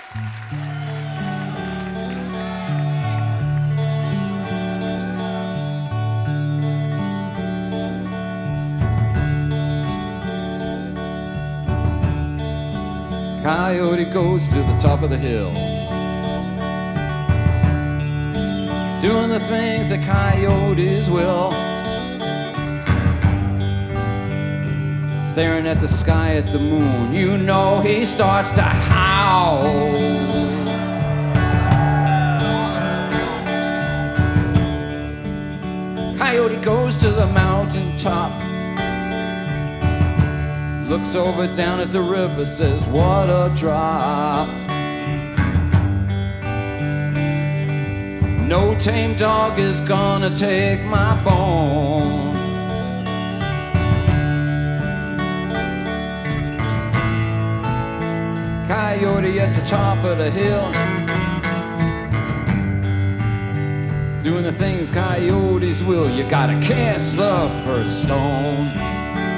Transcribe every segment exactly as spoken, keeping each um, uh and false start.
Coyote goes to the top of the hill, doing the things that coyotes will, staring at the sky, at the moon. You know he starts to howl. Coyote goes to the mountain top, looks over down at the river, says, what a drop. No tame dog is gonna take my bone. Coyote at the top of the hill, doing the things coyotes will. You gotta cast the first stone.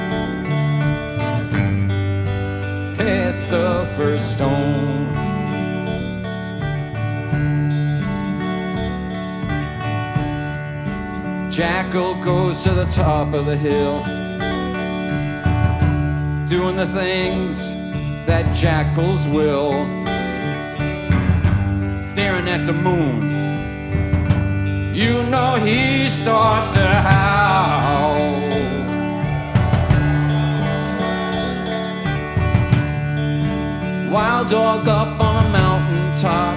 Cast the first stone. Jackal goes to the top of the hill, doing the things that jackals will, staring at the moon. You know he starts to howl. Wild dog up on a mountain top,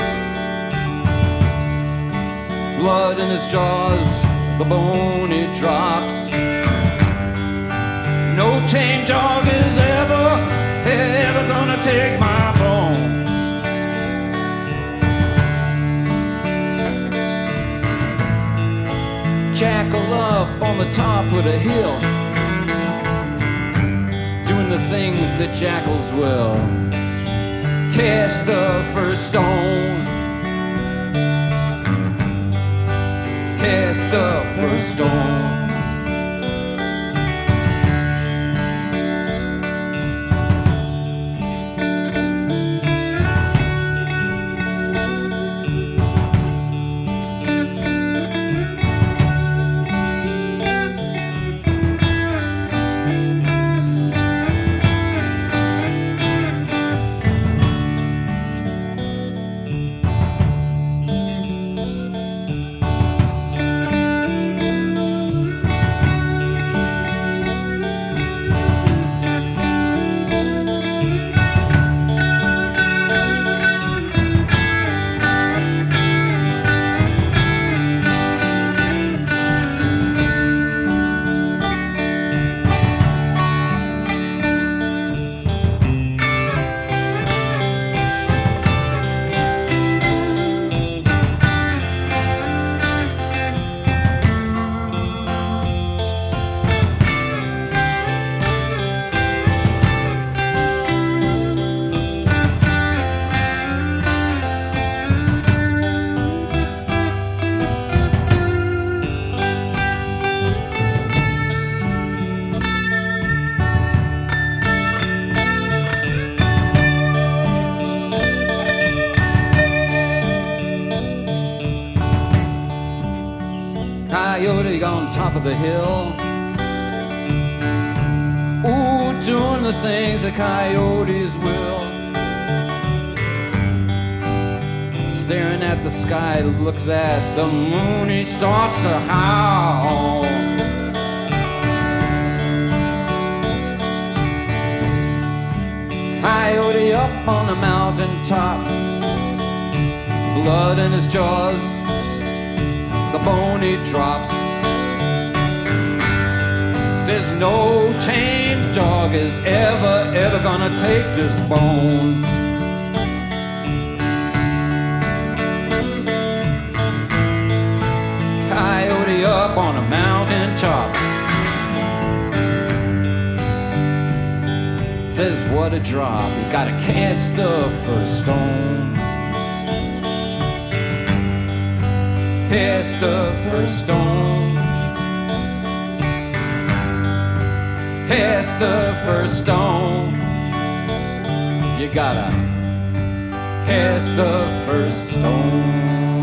blood in his jaws, the bone he drops. No tame dog is ever, ever gonna take my bone. Jackal up on the top of the hill, doing the things that jackals will. Cast the first stone. Cast the first stone. Coyote on top of the hill, ooh, doing the things that coyotes will. Staring at the sky, looks at the moon, he starts to howl. Coyote up on the mountain top, blood in his jaws, the bone he drops. Says no tame dog is ever, ever gonna take this bone. Coyote up on a mountain top, says what a drop, you gotta cast the first stone. Cast the first stone. Cast the first stone. You gotta cast the first stone.